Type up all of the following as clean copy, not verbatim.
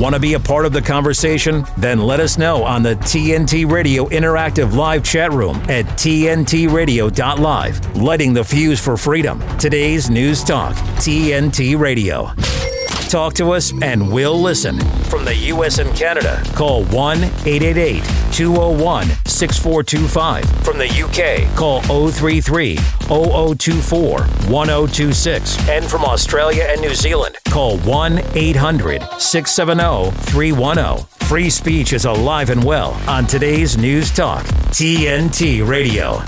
Want to be a part of the conversation? Then let us know on the TNT Radio Interactive Live chat room at tntradio.live. Lighting the fuse for freedom. Today's News Talk, TNT Radio. Talk to us and we'll listen. From the U.S. and Canada, call 1-888-201-6425. From the U.K., call 033-0024-1026. And from Australia and New Zealand, call 1-800-670-310. Free speech is alive and well on today's News Talk, TNT Radio.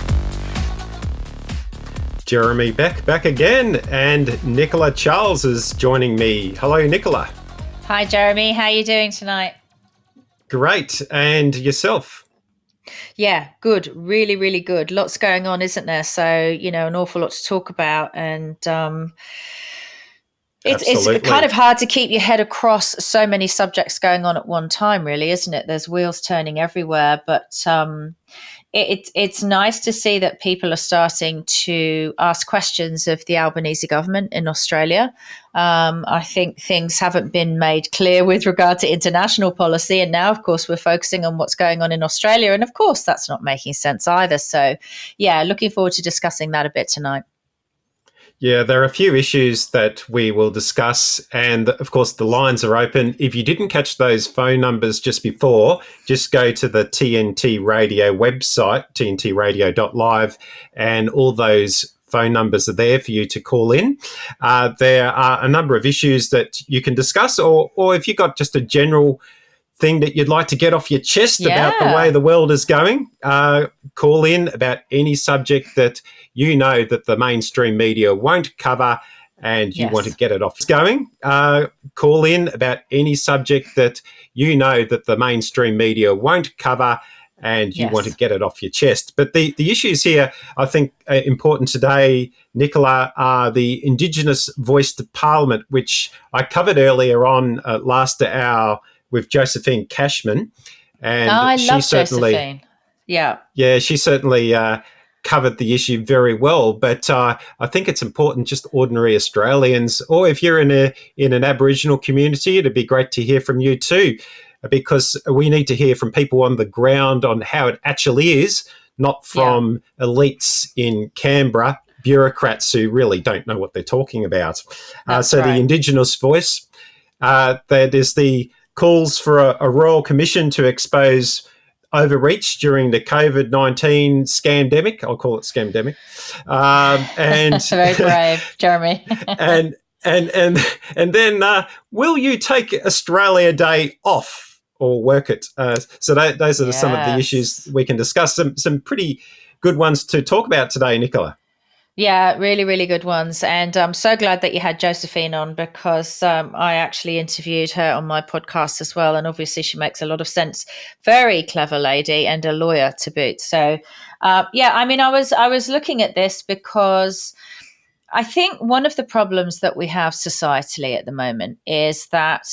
Jeremy Beck back again, and Nicola Charles is joining me. Hello, Nicola. Hi, Jeremy. How are you doing tonight? Great. And yourself? Yeah, good. Really, really good. Lots going on, isn't there? So, an awful lot to talk about. And it's kind of hard to keep your head across so many subjects going on at one time, really, isn't it? There's wheels turning everywhere. But it's nice to see that people are starting to ask questions of the Albanese government in Australia. I think things haven't been made clear with regard to international policy. And now, of course, we're focusing on what's going on in Australia. And of course, that's not making sense either. So, yeah, looking forward to discussing that a bit tonight. Yeah, there are a few issues that we will discuss. And of course, the lines are open. If you didn't catch those phone numbers just before, just go to the TNT Radio website, tntradio.live, and all those phone numbers are there for you to call in. There are a number of issues that you can discuss, or if you've got just a general thing that you'd like to get off your chest about the way the world is going, call in about any subject that you know that the mainstream media won't cover and you want to get it off going. Call in about any subject that you know that the mainstream media won't cover and you want to get it off your chest. But the issues here, I think, important today, Nicola, are the Indigenous voice to Parliament, which I covered earlier on last hour with Josephine Cashman. And I love Josephine. Yeah, she certainly covered the issue very well. But I think it's important, just ordinary Australians, or if you're in an Aboriginal community, it'd be great to hear from you too, because we need to hear from people on the ground on how it actually is, not from elites in Canberra, bureaucrats who really don't know what they're talking about. So the Indigenous voice, that is the calls for a royal commission to expose overreach during the COVID-19 scandemic. I'll call it scamdemic. And very brave, Jeremy. and then will you take Australia Day off or work it? So those are some of the issues we can discuss. Some pretty good ones to talk about today, Nicola. Yeah, really, really good ones. And I'm so glad that you had Josephine on, because I actually interviewed her on my podcast as well. And obviously she makes a lot of sense. Very clever lady and a lawyer to boot. So, I was looking at this because I think one of the problems that we have societally at the moment is that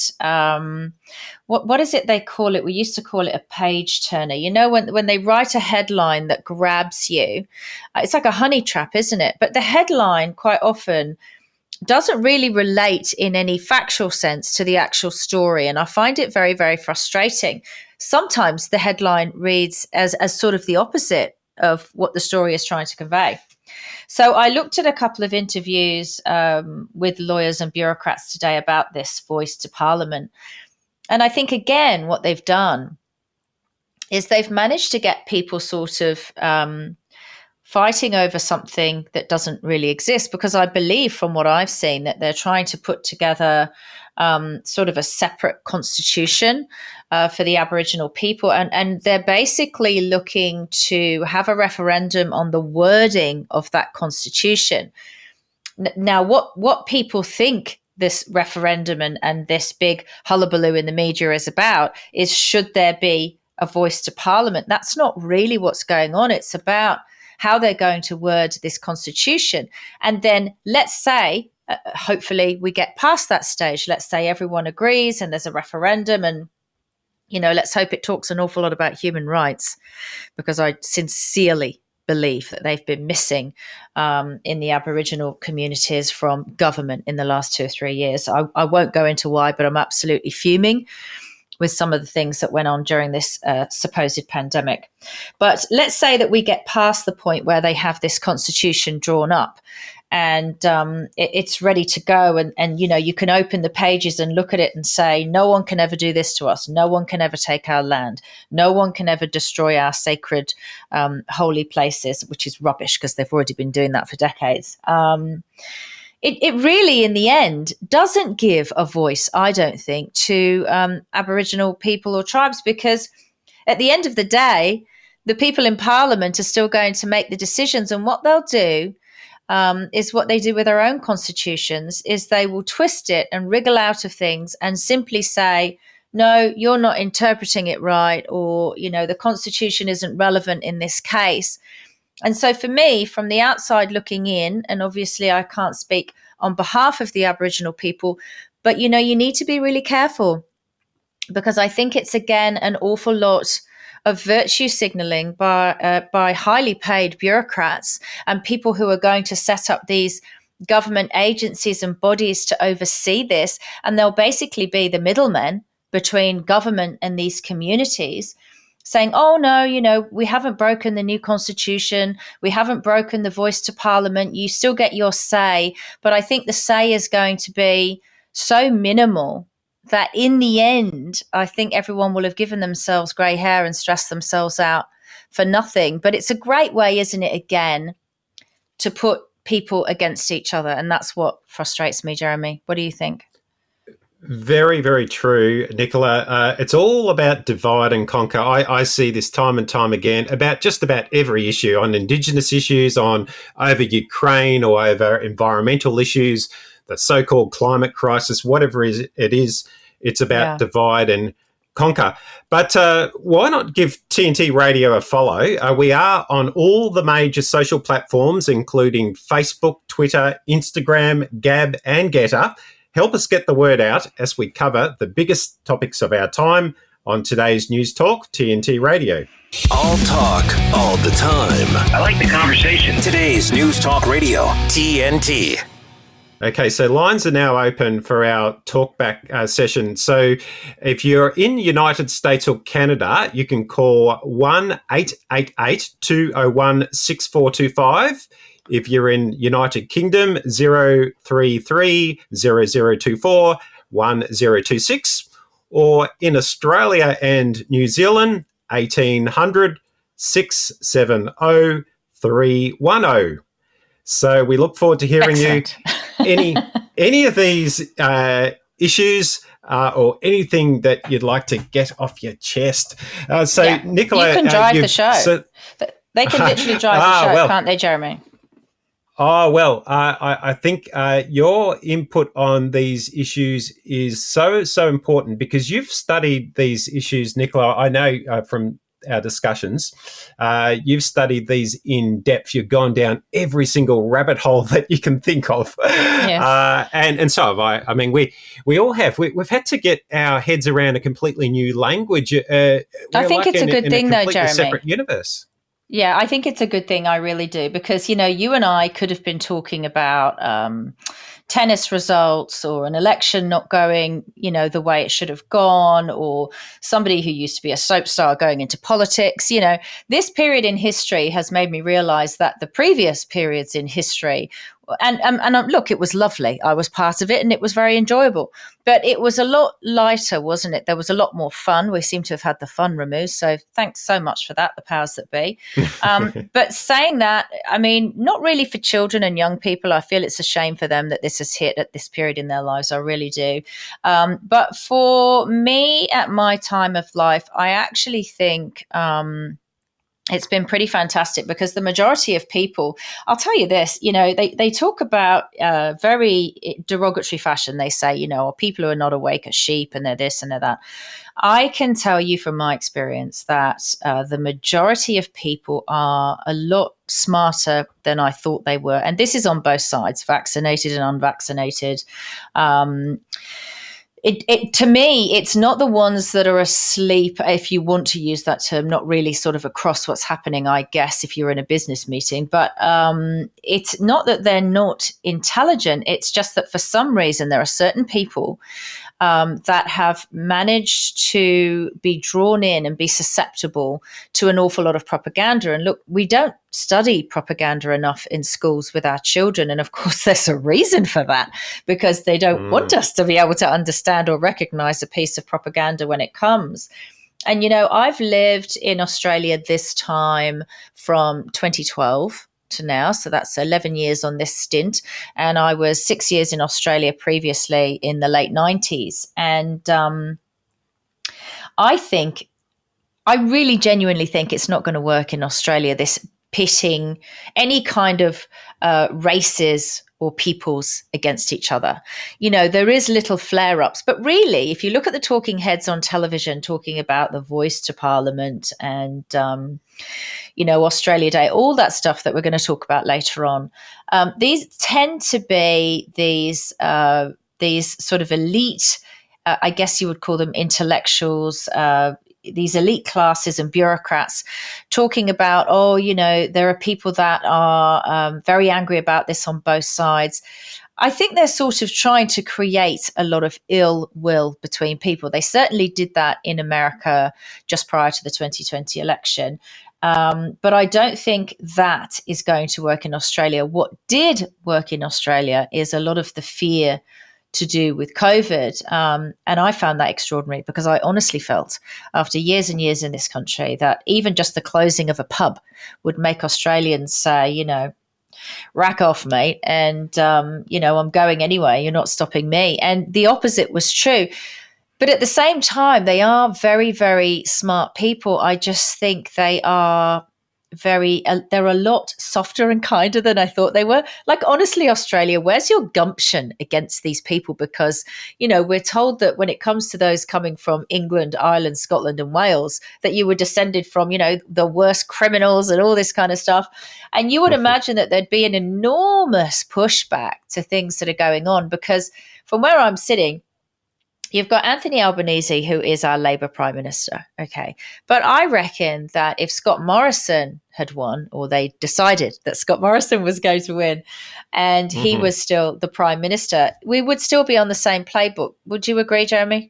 what is it they call it? We used to call it a page turner. When they write a headline that grabs you, it's like a honey trap, isn't it? But the headline quite often doesn't really relate in any factual sense to the actual story. And I find it very, very frustrating. Sometimes the headline reads as sort of the opposite of what the story is trying to convey. So I looked at a couple of interviews with lawyers and bureaucrats today about this voice to Parliament. And I think, again, what they've done is they've managed to get people sort of fighting over something that doesn't really exist, because I believe from what I've seen that they're trying to put together sort of a separate constitution for the Aboriginal people. And they're basically looking to have a referendum on the wording of that constitution. Now, what people think this referendum and this big hullabaloo in the media is about is, should there be a voice to Parliament? That's not really what's going on. It's about how they're going to word this constitution. And then let's say, hopefully we get past that stage. Let's say everyone agrees and there's a referendum, and let's hope it talks an awful lot about human rights, because I sincerely belief that they've been missing in the Aboriginal communities from government in the last 2 or 3 years. I won't go into why, but I'm absolutely fuming with some of the things that went on during this supposed pandemic. But let's say that we get past the point where they have this constitution drawn up and it's ready to go. And, you know, you can open the pages and look at it and say, no one can ever do this to us. No one can ever take our land. No one can ever destroy our sacred holy places, which is rubbish because they've already been doing that for decades. It really, in the end, doesn't give a voice, I don't think, to Aboriginal people or tribes, because at the end of the day, the people in Parliament are still going to make the decisions. And what they'll do is what they do with their own constitutions, is they will twist it and wriggle out of things and simply say, no, you're not interpreting it right, or, you know, the constitution isn't relevant in this case. And so for me, from the outside looking in, and obviously I can't speak on behalf of the Aboriginal people, but, you know, you need to be really careful, because I think it's, again, an awful lot of virtue signalling by highly paid bureaucrats and people who are going to set up these government agencies and bodies to oversee this. And they'll basically be the middlemen between government and these communities, saying, oh, no, you know, we haven't broken the new constitution. We haven't broken the voice to Parliament. You still get your say. But I think the say is going to be so minimal that in the end, I think everyone will have given themselves grey hair and stressed themselves out for nothing. But it's a great way, isn't it, again, to put people against each other. And that's what frustrates me, Jeremy. What do you think? Very, very true, Nicola. It's all about divide and conquer. I see this time and time again about just about every issue, on Indigenous issues, on over Ukraine or over environmental issues, the so-called climate crisis, whatever it is, it's about divide and conquer. But why not give TNT Radio a follow? We are on all the major social platforms, including Facebook, Twitter, Instagram, Gab and Getter. Help us get the word out as we cover the biggest topics of our time on today's News Talk, TNT Radio. All talk, all the time. I like the conversation. Today's News Talk Radio, TNT. Okay, so lines are now open for our talkback session. So if you're in the United States or Canada, you can call 1-888-201-6425. If you're in United Kingdom, 033 0024 1026. Or in Australia and New Zealand, 1800 670 310. So we look forward to hearing Excellent. You. Any of these issues or anything that you'd like to get off your chest. Nicola, you can drive the show. They can literally drive the show, can't they, Jeremy? Oh, well, I think your input on these issues is so important, because you've studied these issues, Nicola. I know from our discussions, you've studied these in depth. You've gone down every single rabbit hole that you can think of. Yes. And so have I. I mean, we all have. We've had to get our heads around a completely new language. I think it's a good thing, though, Jeremy. Separate universe. Yeah, I think it's a good thing. I really do, because, you know, you and I could have been talking about tennis results, or an election not going, you know, the way it should have gone, or somebody who used to be a soap star going into politics. You know, this period in history has made me realize that the previous periods in history, and look, it was lovely. I was part of it and it was very enjoyable, but it was a lot lighter, wasn't it? There was a lot more fun. We seem to have had the fun removed. So thanks so much for that, the powers that be. But saying that, I mean, not really for children and young people. I feel it's a shame for them that this has hit at this period in their lives. I really do. But for me, at my time of life, I actually think it's been pretty fantastic, because the majority of people, I'll tell you this, you know, they talk about very derogatory fashion. They say, you know, people who are not awake are sheep, and they're this and they're that. I can tell you from my experience that the majority of people are a lot smarter than I thought they were. And this is on both sides, vaccinated and unvaccinated. to me, it's not the ones that are asleep, if you want to use that term, not really sort of across what's happening, I guess, if you're in a business meeting. But it's not that they're not intelligent. It's just that for some reason, there are certain people that have managed to be drawn in and be susceptible to an awful lot of propaganda. And look, we don't study propaganda enough in schools with our children. And of course, there's a reason for that, because they don't want us to be able to understand or recognize a piece of propaganda when it comes. And, I've lived in Australia this time from 2012 to now. So that's 11 years on this stint. And I was 6 years in Australia previously in the late 90s. And I really genuinely think it's not going to work in Australia, this pitting any kind of races or peoples against each other. There is little flare-ups, but really, if you look at the talking heads on television talking about the voice to Parliament and, Australia Day, all that stuff that we're going to talk about later on, these tend to be these sort of elite, I guess you would call them intellectuals, these elite classes and bureaucrats talking about, there are people that are very angry about this on both sides. I think they're sort of trying to create a lot of ill will between people. They certainly did that in America just prior to the 2020 election. But I don't think that is going to work in Australia. What did work in Australia is a lot of the fear to do with COVID. And I found that extraordinary, because I honestly felt after years and years in this country that even just the closing of a pub would make Australians say, rack off, mate. And, I'm going anyway. You're not stopping me. And the opposite was true. But at the same time, they are very, very smart people. I just think they are they're a lot softer and kinder than I thought they were. Like, honestly, Australia, where's your gumption against these people? Because, we're told that when it comes to those coming from England, Ireland, Scotland and Wales, that you were descended from, the worst criminals and all this kind of stuff. And you would imagine that there'd be an enormous pushback to things that are going on, because from where I'm sitting, you've got Anthony Albanese, who is our Labour Prime Minister. Okay. But I reckon that if Scott Morrison had won, or they decided that Scott Morrison was going to win, and he was still the Prime Minister, we would still be on the same playbook. Would you agree, Jeremy?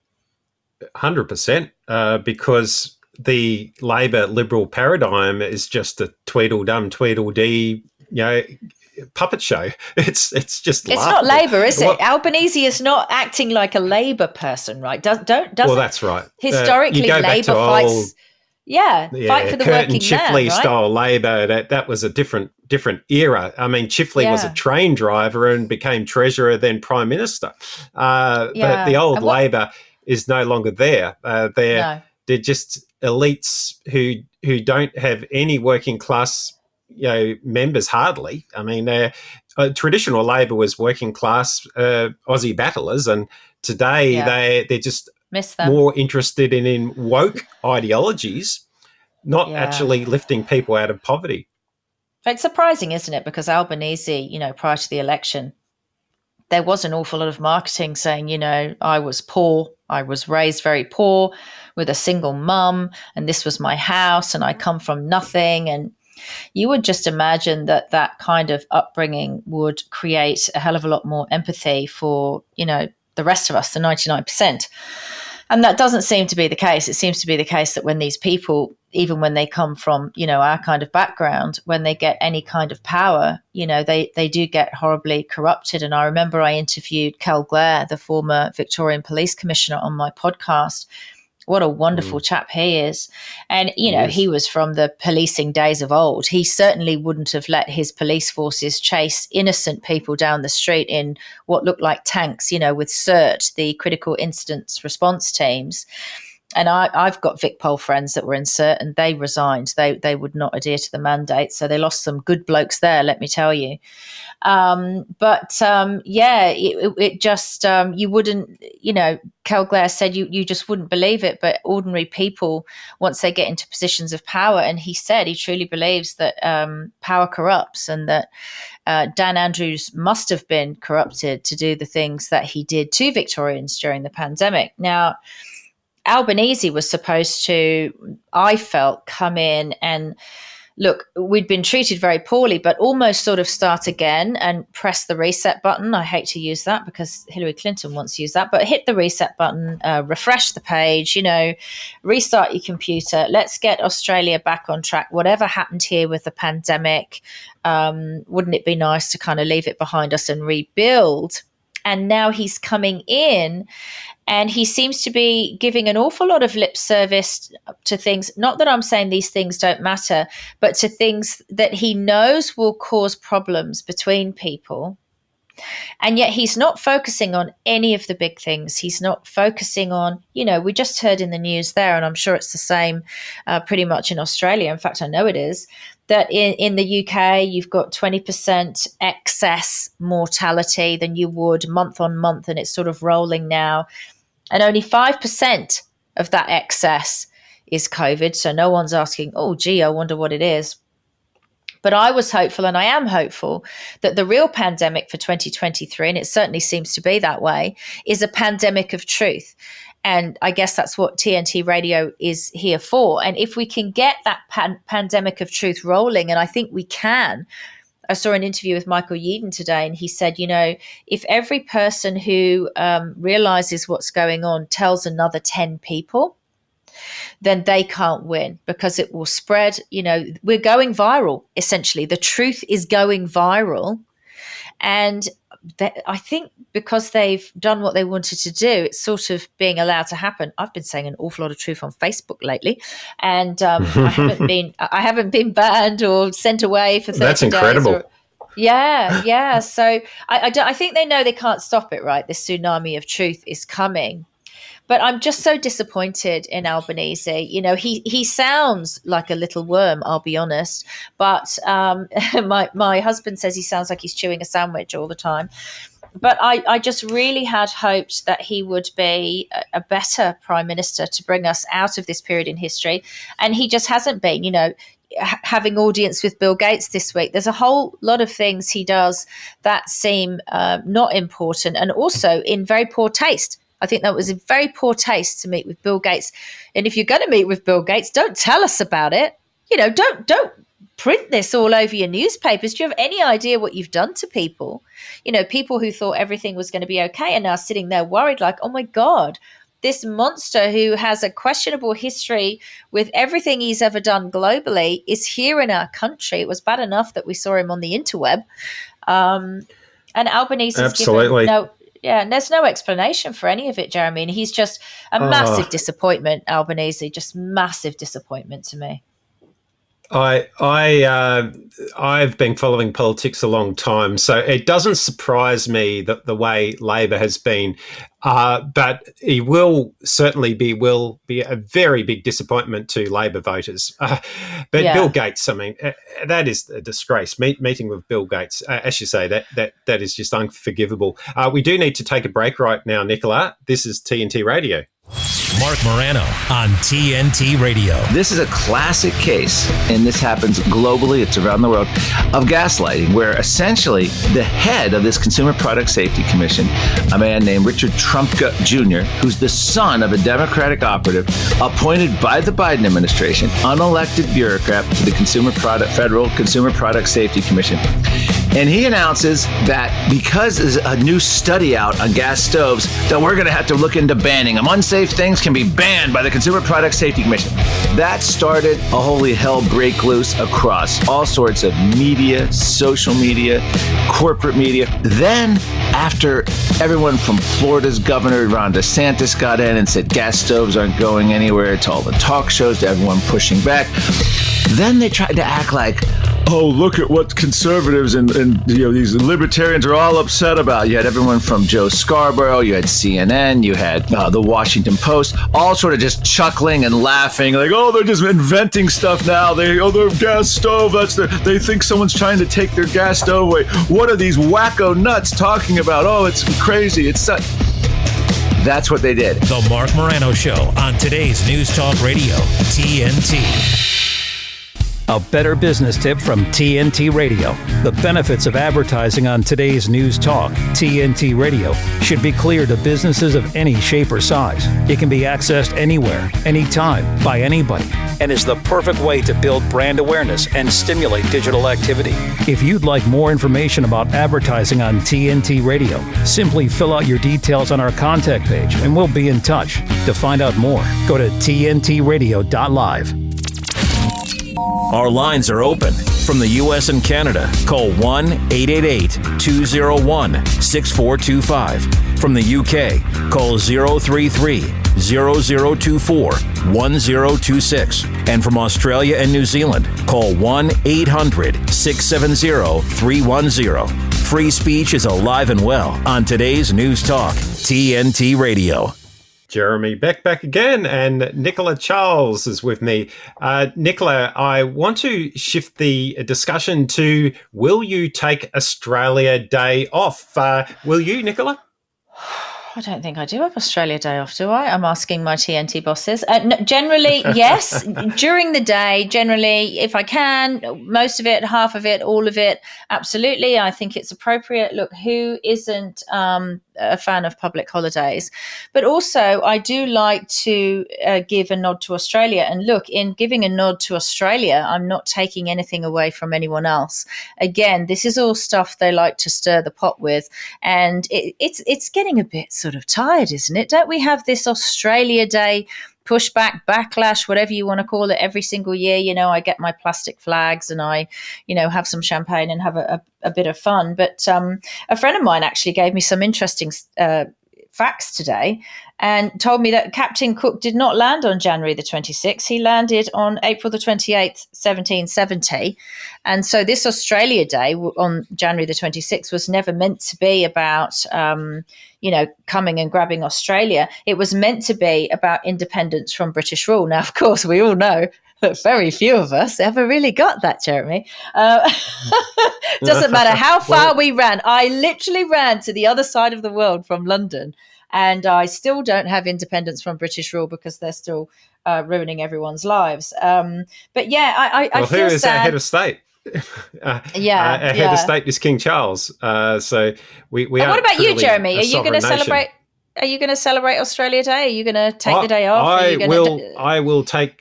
100%, because the Labor Liberal paradigm is just a Tweedledum, Tweedledee, puppet show. It's just it's not Labour, is it? Albanese is not acting like a Labour person, right? Doesn't well, that's right. Historically, Labour fights. Fight for the working Chifley man, right? style Labor. That was a different era. I mean, Chifley was a train driver and became treasurer, then Prime Minister. But the old Labor is no longer there. They're just elites who don't have any working class members, hardly. I mean, traditional Labor was working class Aussie battlers, and today they're just more interested in woke ideologies, not actually lifting people out of poverty. It's surprising, isn't it? Because Albanese, prior to the election, there was an awful lot of marketing saying, I was poor, I was raised very poor with a single mum, and this was my house, and I come from nothing. And you would just imagine that kind of upbringing would create a hell of a lot more empathy for, the rest of us, the 99%. And that doesn't seem to be the case. It seems to be the case that when these people, even when they come from, our kind of background, when they get any kind of power, they do get horribly corrupted. And I remember I interviewed Kel Glaire, the former Victorian Police Commissioner, on my podcast. What a wonderful chap he is. And, he was from the policing days of old. He certainly wouldn't have let his police forces chase innocent people down the street in what looked like tanks, with CERT, the critical incidents response teams. And I've got VicPol friends that were in CERT and they resigned. They would not adhere to the mandate. So they lost some good blokes there, let me tell you. It just, you wouldn't, Kel Glaere said you just wouldn't believe it, but ordinary people, once they get into positions of power, and he said he truly believes that power corrupts, and that Dan Andrews must have been corrupted to do the things that he did to Victorians during the pandemic. Now, Albanese was supposed to, I felt, come in and look, we'd been treated very poorly, but almost sort of start again and press the reset button. I hate to use that because Hillary Clinton once used that, but hit the reset button, refresh the page, restart your computer. Let's get Australia back on track. Whatever happened here with the pandemic, wouldn't it be nice to kind of leave it behind us and rebuild? And now he's coming in and he seems to be giving an awful lot of lip service to things. Not that I'm saying these things don't matter, but to things that he knows will cause problems between people. And yet he's not focusing on any of the big things. He's not focusing on, we just heard in the news there, and I'm sure it's the same pretty much in Australia. In fact, I know it is, that in the UK, you've got 20% excess mortality than you would month on month, and it's sort of rolling now. And only 5% of that excess is COVID. So no one's asking, oh, gee, I wonder what it is. But I was hopeful, and I am hopeful, that the real pandemic for 2023, and it certainly seems to be that way, is a pandemic of truth. And I guess that's what TNT Radio is here for. And if we can get that pandemic of truth rolling, and I think we can. I saw an interview with Michael Yeadon today, and he said, if every person who realizes what's going on tells another 10 people, then they can't win, because it will spread. We're going viral, essentially. The truth is going viral. And I think because they've done what they wanted to do, it's sort of being allowed to happen. I've been saying an awful lot of truth on Facebook lately, and I haven't been banned or sent away for 30 days. That's incredible. Yeah. So I think they know they can't stop it, right? This tsunami of truth is coming. But I'm just so disappointed in Albanese. He sounds like a little worm, I'll be honest. But my husband says he sounds like he's chewing a sandwich all the time. But I just really had hoped that he would be a better prime minister to bring us out of this period in history. And he just hasn't been, having audience with Bill Gates this week. There's a whole lot of things he does that seem not important, and also in very poor taste. I think that was in very poor taste to meet with Bill Gates. And if you're going to meet with Bill Gates, don't tell us about it. Don't print this all over your newspapers. Do you have any idea what you've done to people? People who thought everything was going to be okay are now sitting there worried like, oh my God, this monster who has a questionable history with everything he's ever done globally is here in our country. It was bad enough that we saw him on the interweb. And Albanese is given no... Yeah, and there's no explanation for any of it, Jeremy. And he's just a massive disappointment, Albanese, just massive disappointment to me. I've been following politics a long time, so it doesn't surprise me that the way Labor has been, but he will certainly be a very big disappointment to Labor voters. Bill Gates, that is a disgrace. Meeting with Bill Gates, as you say, that is just unforgivable. We do need to take a break right now, Nicola. This is TNT Radio. Mark Morano on TNT Radio. This is a classic case, and this happens globally, it's around the world, of gaslighting, where essentially the head of this Consumer Product Safety Commission, a man named Richard Trumka Jr., who's the son of a Democratic operative appointed by the Biden administration, unelected bureaucrat to the Federal Consumer Product Safety Commission. And he announces that because there's a new study out on gas stoves, that we're going to have to look into banning them. Unsafe things can be banned by the Consumer Product Safety Commission. That started a holy hell break loose across all sorts of media, social media, corporate media. Then, after everyone from Florida's Governor Ron DeSantis got in and said gas stoves aren't going anywhere, to all the talk shows, to everyone pushing back, then they tried to act like, oh, look at what conservatives and these libertarians are all upset about. You had everyone from Joe Scarborough, you had CNN, you had the Washington Post, all sort of just chuckling and laughing, like, oh, they're just inventing stuff now. Their gas stove, they think someone's trying to take their gas stove away. What are these wacko nuts talking about? Oh, it's crazy. That's what they did. The Mark Morano Show on today's News Talk Radio, TNT. A better business tip from TNT Radio. The benefits of advertising on today's News Talk, TNT Radio, should be clear to businesses of any shape or size. It can be accessed anywhere, anytime, by anybody, and is the perfect way to build brand awareness and stimulate digital activity. If you'd like more information about advertising on TNT Radio, simply fill out your details on our contact page and we'll be in touch. To find out more, go to tntradio.live. Our lines are open. From the U.S. and Canada, call 1-888-201-6425. From the U.K., call 033-0024-1026. And from Australia and New Zealand, call 1-800-670-310. Free speech is alive and well on today's News Talk, TNT Radio. Jeremy Beck back again, and Nicola Charles is with me. Nicola, I want to shift the discussion to, will you take Australia Day off? Will you, Nicola? I don't think I do have Australia Day off, do I? I'm asking my TNT bosses. No, generally, yes. During the day, generally, if I can, most of it, half of it, all of it, absolutely. I think it's appropriate. Look, who isn't a fan of public holidays? But also, I do like to give a nod to Australia. And look, in giving a nod to Australia, I'm not taking anything away from anyone else. Again, this is all stuff they like to stir the pot with. And it's getting a bit sort of tired, isn't it? Don't we have this Australia Day pushback, backlash, whatever you want to call it, every single year? You know, I get my plastic flags and I, have some champagne and have a bit of fun. But a friend of mine actually gave me some interesting facts today and told me that Captain Cook did not land on January the 26th. He landed on April the 28th, 1770. And so this Australia Day on January the 26th was never meant to be about, coming and grabbing Australia. It was meant to be about independence from British rule. Now, of course, we all know that very few of us ever really got that, Jeremy. Doesn't matter how far we ran. I literally ran to the other side of the world from London, and I still don't have independence from British rule because they're still ruining everyone's lives. But yeah, I feel who is sad. Our head of state? Our head of state is King Charles. So we are. What about you, Jeremy? Are you going to celebrate? Are you going to celebrate Australia Day? Are you going to take the day off? I will take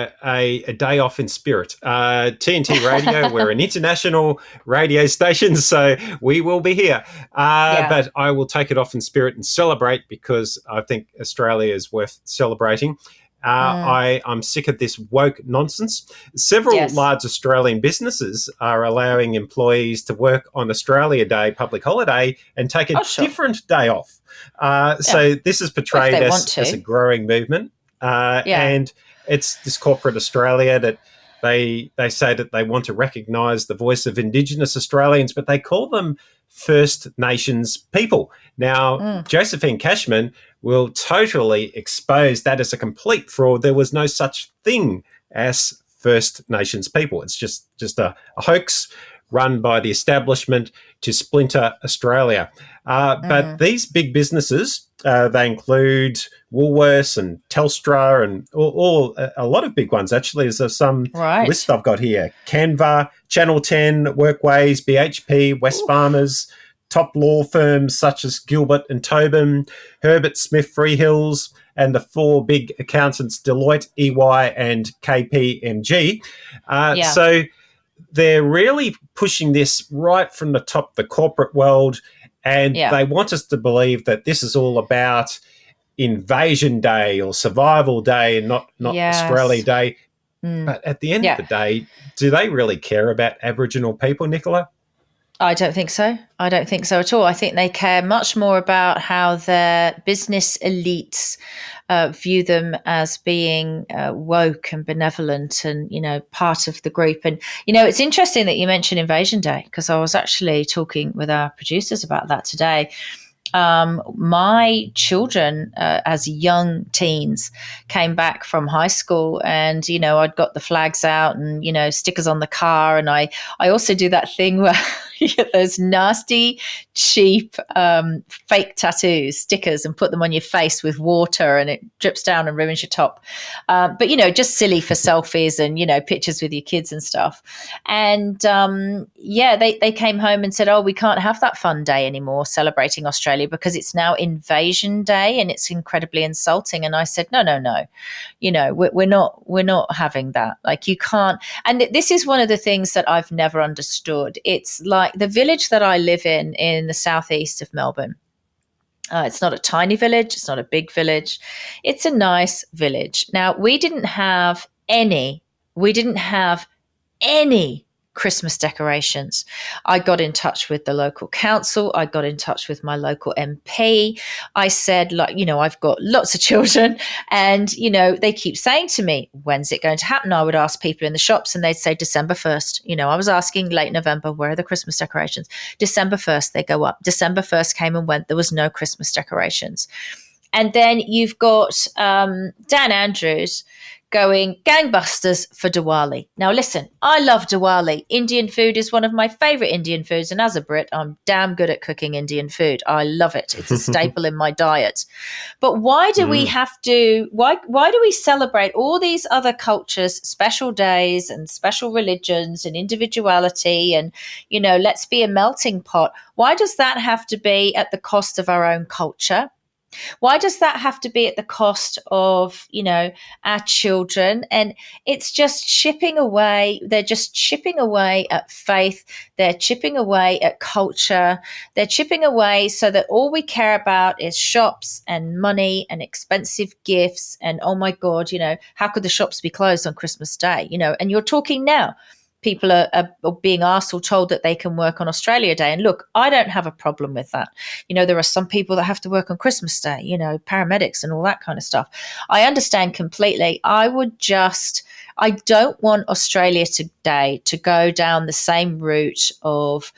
a day off in spirit. TNT Radio, we're an international radio station, so we will be here. But I will take it off in spirit and celebrate because I think Australia is worth celebrating. I'm sick of this woke nonsense. Several large Australian businesses are allowing employees to work on Australia Day, public holiday, and take a different day off. So this is portrayed as a growing movement. And it's this corporate Australia that they say that they want to recognise the voice of Indigenous Australians, but they call them First Nations people. Now, Josephine Cashman will totally expose that as a complete fraud. There was no such thing as First Nations people. It's just a hoax run by the establishment to splinter Australia. But these big businesses, they include Woolworths and Telstra and a lot of big ones, actually. There's some list I've got here. Canva, Channel 10, Workways, BHP, Wesfarmers, top law firms such as Gilbert and Tobin, Herbert Smith Freehills, and the four big accountants, Deloitte, EY, and KPMG. So they're really pushing this right from the top, the corporate world, and they want us to believe that this is all about Invasion Day or Survival Day and not Australia Day. But at the end of the day, do they really care about Aboriginal people, Nicola? I don't think so. I don't think so at all. I think they care much more about how their business elites view them as being woke and benevolent and, part of the group. And, it's interesting that you mentioned Invasion Day, because I was actually talking with our producers about that today. My children, as young teens, came back from high school, and I'd got the flags out and stickers on the car, and I also do that thing where you get those nasty, cheap, fake tattoos, stickers, and put them on your face with water, and it drips down and ruins your top. But just silly for selfies and pictures with your kids and stuff. And they came home and said, "Oh, we can't have that fun day anymore, celebrating Australia, because it's now Invasion Day and it's incredibly insulting." And I said, no, we're not having that. Like, you can't. And this is one of the things that I've never understood. It's like the village that I live in the southeast of Melbourne. It's not a tiny village. It's not a big village. It's a nice village. Now, we didn't have any Christmas decorations. I got in touch with the local council. I got in touch with my local MP. I said, I've got lots of children, and, they keep saying to me, "When's it going to happen?" I would ask people in the shops and they'd say December 1st. I was asking late November, where are the Christmas decorations? December 1st, they go up. December 1st came and went. There was no Christmas decorations. And then you've got Dan Andrews going gangbusters for Diwali. Now, listen, I love Diwali. Indian food is one of my favorite Indian foods. And as a Brit, I'm damn good at cooking Indian food. I love it. It's a staple in my diet. But why do we have to, why do we celebrate all these other cultures, special days and special religions and individuality and, let's be a melting pot? Why does that have to be at the cost of our own culture? Why does that have to be at the cost of, our children? And it's just chipping away. They're just chipping away at faith. They're chipping away at culture. They're chipping away so that all we care about is shops and money and expensive gifts. And, oh my God, how could the shops be closed on Christmas Day? And you're talking now. People are being asked or told that they can work on Australia Day. And look, I don't have a problem with that. There are some people that have to work on Christmas Day, paramedics and all that kind of stuff. I understand completely. I don't want Australia Today to go down the same route of,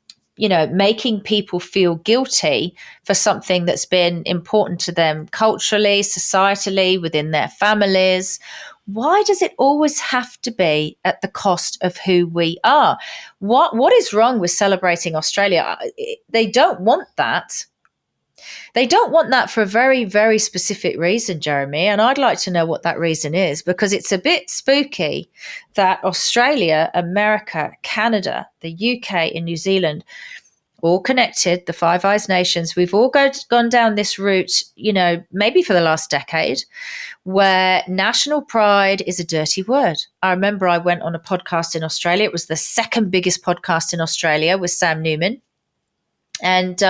making people feel guilty for something that's been important to them culturally, societally, within their families. Why does it always have to be at the cost of who we are? What is wrong with celebrating Australia? They don't want that. They don't want that for a very, very specific reason, Jeremy. And I'd like to know what that reason is, because it's a bit spooky that Australia, America, Canada, the UK and New Zealand, all connected, the Five Eyes nations, we've all gone down this route, maybe for the last decade, where national pride is a dirty word. I remember I went on a podcast in Australia. It was the second biggest podcast in Australia with Sam Newman. And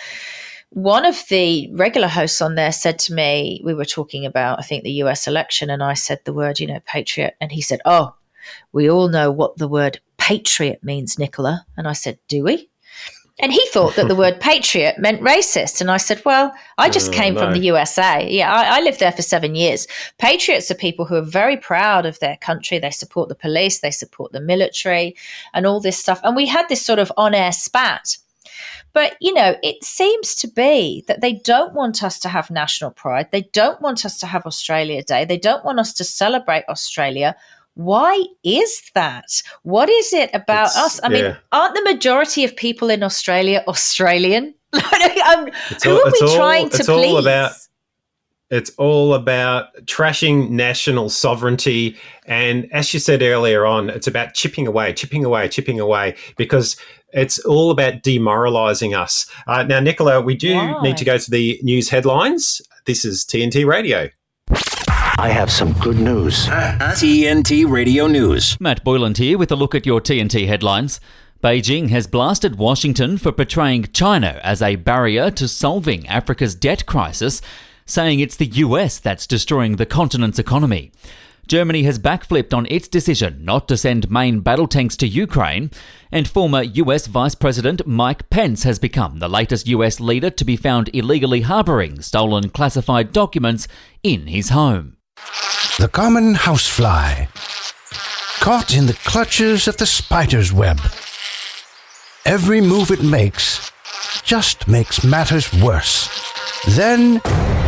one of the regular hosts on there said to me, we were talking about, I think, the US election, and I said the word, patriot. And he said, "Oh, we all know what the word patriot means, Nicola." And I said, "Do we?" And he thought that the word patriot meant racist. And I said, well, I just came from the USA. Yeah, I lived there for 7 years. Patriots are people who are very proud of their country. They support the police, they support the military and all this stuff. And we had this sort of on-air spat. But, it seems to be that they don't want us to have national pride. They don't want us to have Australia Day. They don't want us to celebrate Australia. Why is that? What is it about us? I mean, aren't the majority of people in Australia Australian? Who are we trying to please? It's all about trashing national sovereignty. And as you said earlier on, it's about chipping away, because it's all about demoralising us. Now, Nicola, we do need to go to the news headlines. This is TNT Radio. I have some good news. TNT Radio News. Matt Boyland here with a look at your TNT headlines. Beijing has blasted Washington for portraying China as a barrier to solving Africa's debt crisis, saying it's the US that's destroying the continent's economy. Germany has backflipped on its decision not to send main battle tanks to Ukraine, and former US Vice President Mike Pence has become the latest US leader to be found illegally harbouring stolen classified documents in his home. The common housefly, caught in the clutches of the spider's web. Every move it makes just makes matters worse. Then,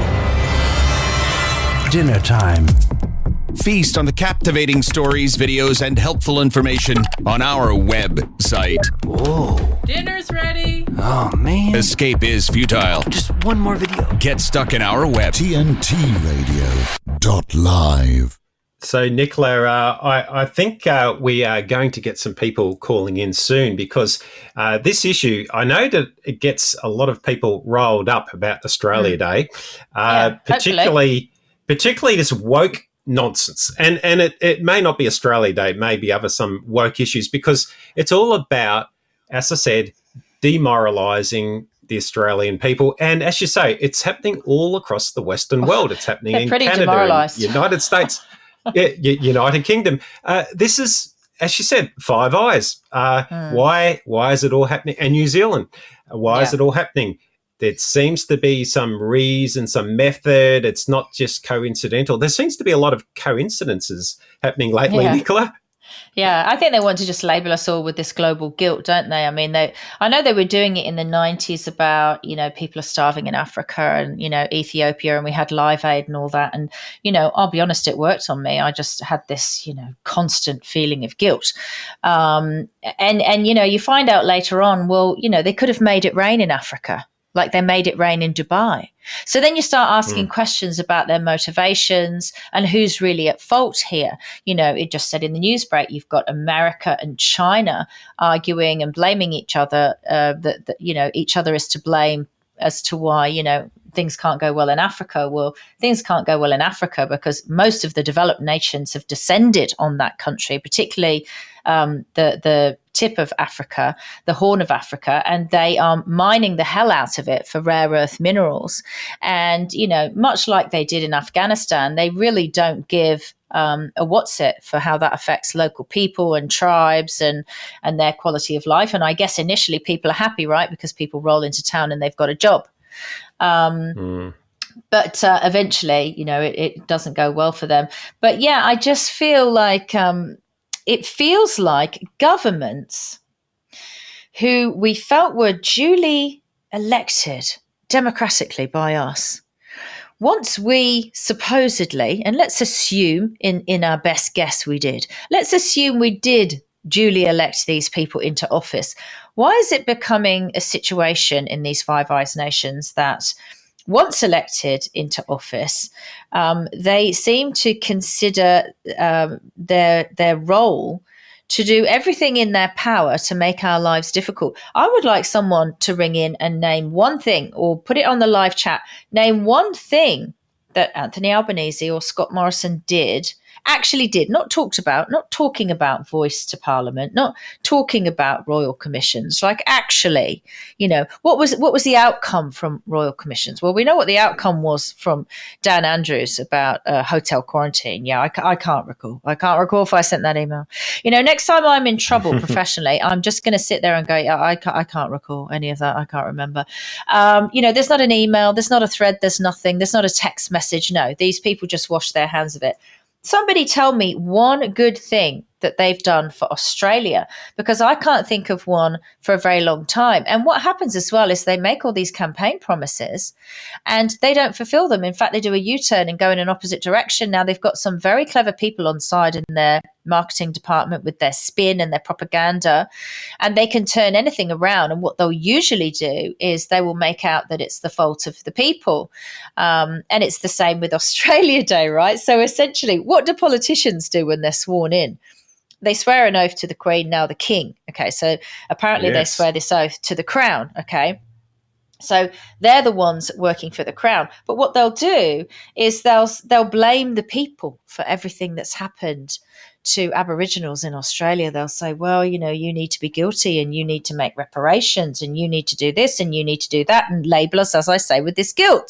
dinner time. Feast on the captivating stories, videos, and helpful information on our website. Whoa. Dinner's ready. Oh, man. Escape is futile. Just one more video. Get stuck in our web. TNTRadio.live. So, Nicola, I think we are going to get some people calling in soon because this issue, I know that it gets a lot of people riled up about Australia Day, particularly this woke nonsense. And it may not be Australia Day, it may be some woke issues because it's all about, as I said, demoralising the Australian people. And as you say, it's happening all across the Western world. It's happening in Canada, United States. United Kingdom. This is, as she said, Five Eyes. Why is it all happening? And New Zealand. Why is it all happening? There seems to be some reason, some method. It's not just coincidental. There seems to be a lot of coincidences happening lately, Nicola. Yeah, I think they want to just label us all with this global guilt, don't they? I mean, I know they were doing it in the 90s about, people are starving in Africa and, Ethiopia, and we had Live Aid and all that. And, I'll be honest, it worked on me. I just had this, constant feeling of guilt. And you find out later on, well, they could have made it rain in Africa, like they made it rain in Dubai. So then you start asking questions about their motivations and who's really at fault here. It just said in the news break, you've got America and China arguing and blaming each other, that each other is to blame as to why, things can't go well in Africa. Well, things can't go well in Africa because most of the developed nations have descended on that country, particularly the tip of Africa, the Horn of Africa, and they are mining the hell out of it for rare earth minerals. And, much like they did in Afghanistan, they really don't give a what's it for how that affects local people and tribes and their quality of life. And I guess initially people are happy, right? Because people roll into town and they've got a job. But eventually, it doesn't go well for them. But yeah, I just feel like it feels like governments who we felt were duly elected democratically by us, once we supposedly, and let's assume in our best guess we did, let's assume we did duly elect these people into office. Why is it becoming a situation in these Five Eyes nations that once elected into office, they seem to consider their role to do everything in their power to make our lives difficult? I would like someone to ring in and name one thing, or put it on the live chat, name one thing that Anthony Albanese or Scott Morrison actually did, not talking about voice to Parliament, not talking about royal commissions, like actually, what was the outcome from royal commissions? Well, we know what the outcome was from Dan Andrews about hotel quarantine. Yeah, I can't recall. I can't recall if I sent that email. Next time I'm in trouble professionally, I'm just going to sit there and go, I can't recall any of that. I can't remember. There's not an email, there's not a thread, there's nothing, there's not a text message. No, these people just wash their hands of it. Somebody tell me one good thing that they've done for Australia, because I can't think of one for a very long time. And what happens as well is they make all these campaign promises and they don't fulfill them. In fact, they do a U-turn and go in an opposite direction. Now they've got some very clever people on side in their marketing department with their spin and their propaganda, and they can turn anything around. And what they'll usually do is they will make out that it's the fault of the people. And it's the same with Australia Day, right? So essentially, what do politicians do when they're sworn in? They swear an oath to the Queen, now the King. Okay, so apparently they swear this oath to the Crown. Okay, so they're the ones working for the Crown. But what they'll do is they'll blame the people for everything that's happened to Aboriginals in Australia. They'll say, well, you need to be guilty and you need to make reparations and you need to do this and you need to do that, and label us, as I say, with this guilt.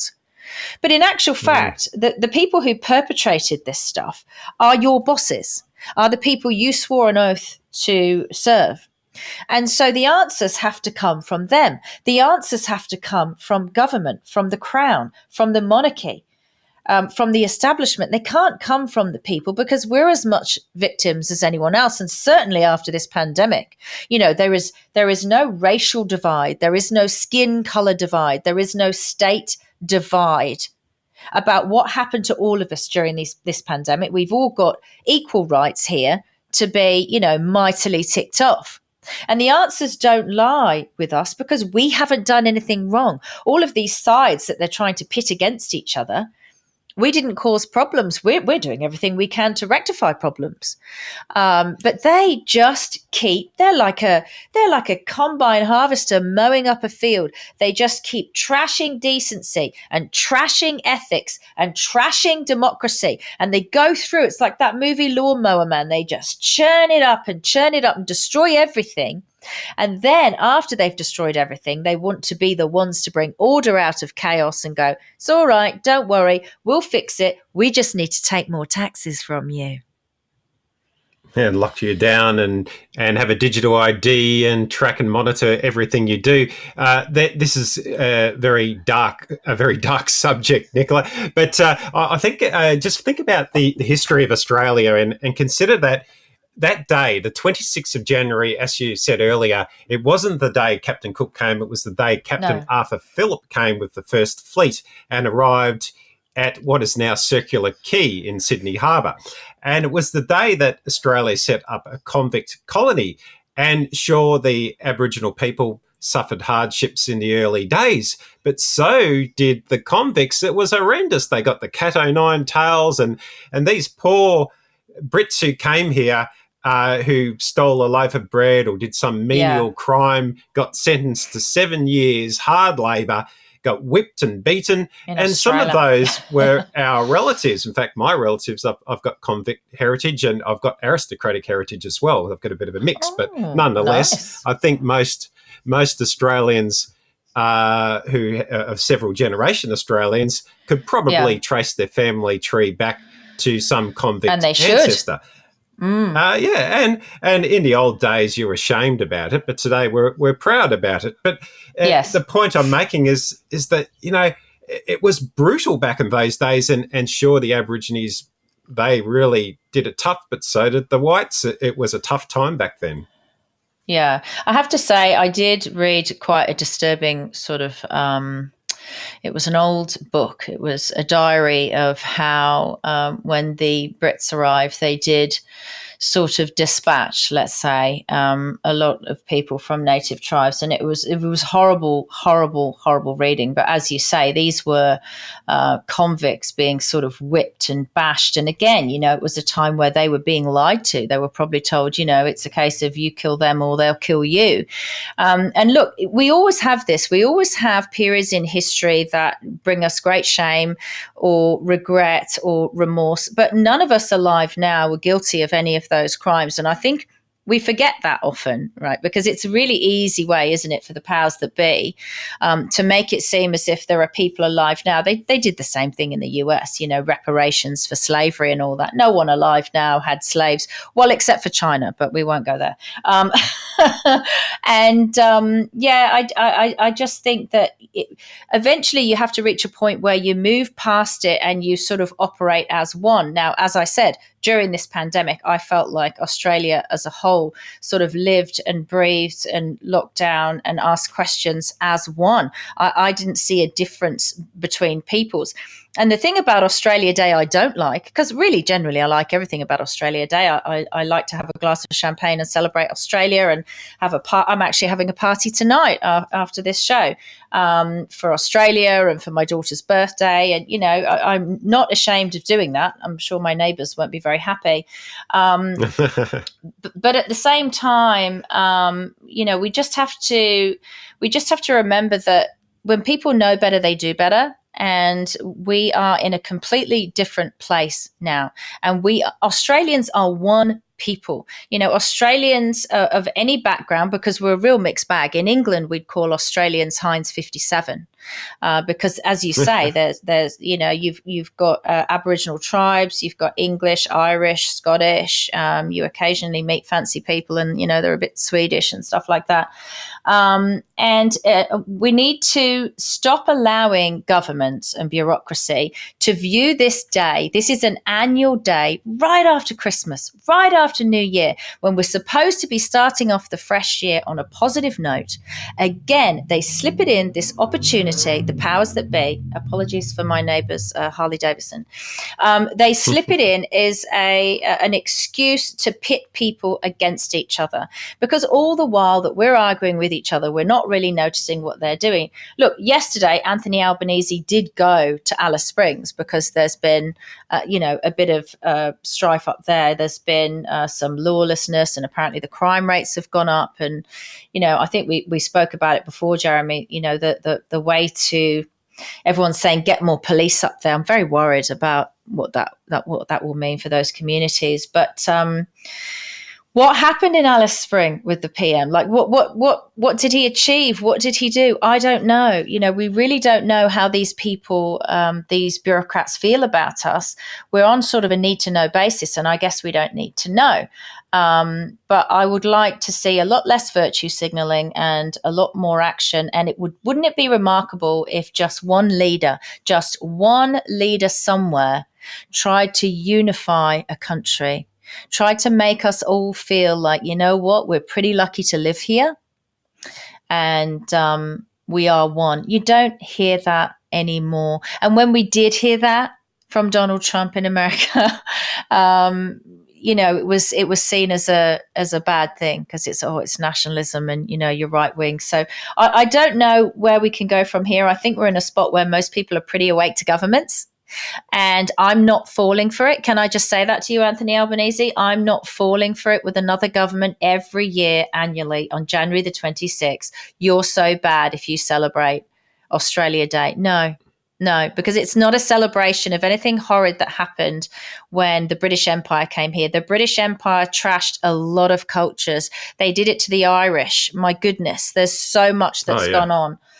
But in actual fact, the people who perpetrated this stuff are your bosses, are the people you swore an oath to serve. And so the answers have to come from them. The answers have to come from government, from the crown, from the monarchy, from the establishment. They can't come from the people, because we're as much victims as anyone else. And certainly after this pandemic, there is no racial divide. There is no skin color divide. There is no state divide about what happened to all of us during this pandemic. We've all got equal rights here to be, mightily ticked off. And the answers don't lie with us, because we haven't done anything wrong. All of these sides that they're trying to pit against each other, we didn't cause problems. We're doing everything we can to rectify problems. But they just they're like a combine harvester mowing up a field. They just keep trashing decency and trashing ethics and trashing democracy. And they go through, it's like that movie Lawnmower Man. They just churn it up and destroy everything. And then after they've destroyed everything, they want to be the ones to bring order out of chaos and go, it's all right, don't worry, we'll fix it. We just need to take more taxes from you. And lock you down and have a digital ID and track and monitor everything you do. This is a very dark subject, Nicola. But I think just think about the history of Australia and consider that day, the 26th of January, as you said earlier, it wasn't the day Captain Cook came. It was the day Captain Arthur Phillip came with the first fleet and arrived at what is now Circular Quay in Sydney Harbour. And it was the day that Australia set up a convict colony. And sure, the Aboriginal people suffered hardships in the early days, but so did the convicts. It was horrendous. They got the cat o' nine tails, and these poor Brits who came here, who stole a loaf of bread or did some menial crime, got sentenced to 7 years, hard labour, got whipped and beaten. And some of those were our relatives. In fact, my relatives, I've got convict heritage and I've got aristocratic heritage as well. I've got a bit of a mix, but nonetheless, I think most Australians who are several generation Australians could probably trace their family tree back to some convict and they ancestor. Should. And in the old days you were ashamed about it, but today we're proud about it. But the point I'm making is that it was brutal back in those days, and sure, the Aborigines, they really did it tough, but so did the whites. It was a tough time back then. Yeah, I have to say I did read quite a disturbing sort of it was an old book. It was a diary of how when the Brits arrived, they did sort of dispatch, let's say, a lot of people from native tribes. And it was horrible, horrible, horrible reading. But as you say, these were convicts being sort of whipped and bashed. And again, it was a time where they were being lied to. They were probably told, it's a case of you kill them or they'll kill you. And look, we always have this. We always have periods in history that bring us great shame or regret or remorse. But none of us alive now were guilty of any of those crimes. And I think we forget that often, right? Because it's a really easy way, isn't it, for the powers that be to make it seem as if there are people alive now. They did the same thing in the US, reparations for slavery and all that. No one alive now had slaves, well, except for China, but we won't go there. I just think that eventually you have to reach a point where you move past it and you sort of operate as one. Now, as I said, during this pandemic, I felt like Australia as a whole sort of lived and breathed and locked down and asked questions as one. I didn't see a difference between peoples. And the thing about Australia Day I don't like, because really generally I like everything about Australia Day. I like to have a glass of champagne and celebrate Australia and have I'm actually having a party tonight after this show for Australia and for my daughter's birthday. And, I'm not ashamed of doing that. I'm sure my neighbours won't be very happy. But at the same time, we just have to remember that when people know better, they do better. And we are in a completely different place now. And Australians are one people. Australians of any background, because we're a real mixed bag. In England, we'd call Australians Heinz 57. because, as you say, there's you've got Aboriginal tribes, you've got English, Irish, Scottish. You occasionally meet fancy people, and they're a bit Swedish and stuff like that. And we need to stop allowing governments and bureaucracy to view this day. This is an annual day right after Christmas, right after New Year, when we're supposed to be starting off the fresh year on a positive note. Again, they slip it in, this opportunity, the powers that be. Apologies for my neighbours, Harley Davidson. They slip it in as an excuse to pit people against each other, because all the while that we're arguing with each other, we're not really noticing what they're doing. Look, yesterday, Anthony Albanese did go to Alice Springs because there's been, a bit of strife up there. There's been some lawlessness, and apparently the crime rates have gone up. And, I think we spoke about it before, Jeremy, the way to, everyone's saying get more police up there. I'm very worried about what that will mean for those communities. But what happened in Alice Springs with the PM? Like, what did he achieve? What did he do? I don't know. We really don't know how these people, these bureaucrats feel about us. We're on sort of a need to know basis, and I guess we don't need to know. But I would like to see a lot less virtue signaling and a lot more action. And wouldn't it be remarkable if just one leader somewhere tried to unify a country? Tried to make us all feel like, we're pretty lucky to live here, and we are one. You don't hear that anymore. And when we did hear that from Donald Trump in America, it was seen as a bad thing, because it's nationalism and you're right wing. So I don't know where we can go from here. I think we're in a spot where most people are pretty awake to governments. And I'm not falling for it. Can I just say that to you, Anthony Albanese? I'm not falling for it with another government every year, annually, on January the 26th. You're so bad if you celebrate Australia Day. No, because it's not a celebration of anything horrid that happened when the British Empire came here. The British Empire trashed a lot of cultures. They did it to the Irish. My goodness, there's so much that's gone